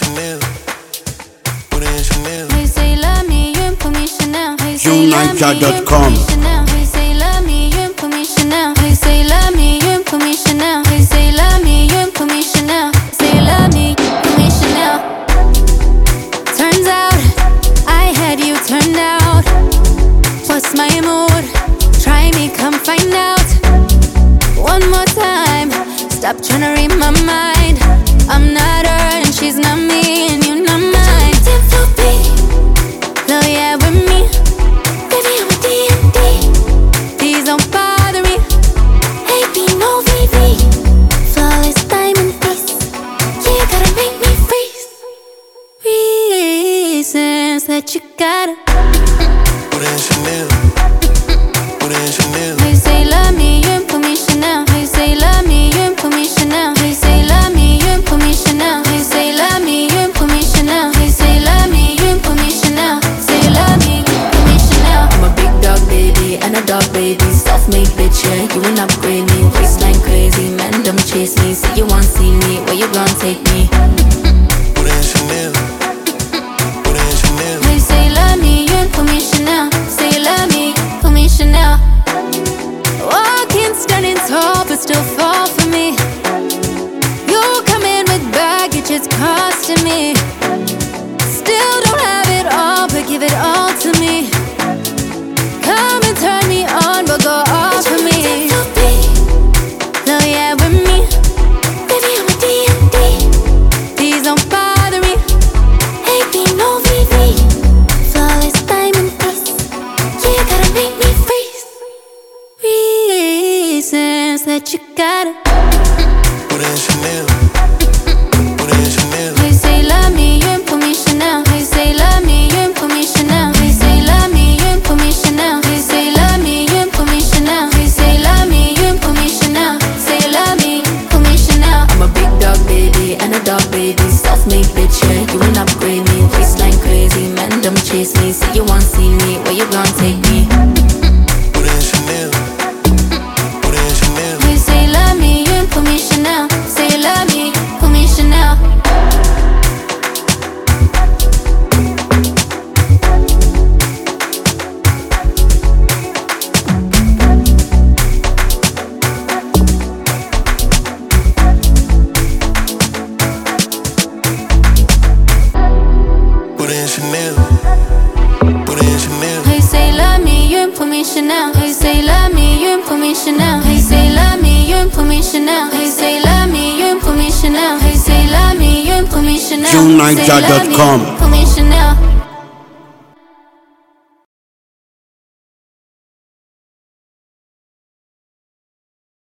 JuneNiger.com. He say love me, you ain't put me Chanel. He say love me, you ain't put me Chanel. He say love me, you ain't put me Chanel. Say love me, put me Chanel. Turns out I had you turned out. What's my mood? Try me, come find out. One more time, stop trying to read my mind. I'm not her and she's not me, and you're not mine. Love yeah with me. Baby, I'm a D&D. Please don't bother me. Hey, be no VV. Flawless diamond piece. Yeah, you gotta make me freeze. Reasons that you gotta Put in Chanel. Put in Chanel. He say love me, you ain't put me Chanel. He say love me, you ain't put me Chanel. He say love me, you ain't put me Chanel. He say love me, you ain't put me Chanel. He say love me, you ain't put me Chanel. Say love me, put me Chanel. I'm a big dog baby and a dog baby. Self-made bitch, yeah, you ain't upgrade me. Waistline crazy, man, don't chase me. Say you want see me, where you gon' take me? Put in Chanel. Put in Chanel. He say love me, you ain't put me Chanel. Say love me, put me Chanel. Walking, standing tall, but still fall for me. You come in with baggage, it's costing me. Still don't have it all, but give it all to me. Come and turn me on, but go off for me. Love yeah with me. Baby, I'm a D&D. Please don't bother me. Hey, be no VV. Flawless diamond piece. Yeah, you gotta make me freeze. Reasons that you gotta Put in Chanel. Put in Chanel. He say love me, you ain't put me Chanel. He say love me, you ain't put me Chanel. He say love me, you ain't put me Chanel. He say love me, you ain't put me Chanel. He say love me, you ain't put me Chanel. Say love me, put me Chanel. I'm a big dog baby and a dog baby. Self-made bitch, yeah, you ain't upgrade me. Waistline crazy, man, don't chase me. Say you want see me, where you gon' take me? Put in Chanel. Put in Chanel. He say love me, you ain't put me Chanel. Say love me, put me Chanel. Put in Chanel. Put in Chanel. He say love me, you ain't put me Chanel. He say love me, you ain't put me Chanel. He say love me, you ain't put me Chanel. He say love me, you ain't put me Chanel. He say love me, you ain't put me Chanel. JuneNiger.com. Put me Chanel.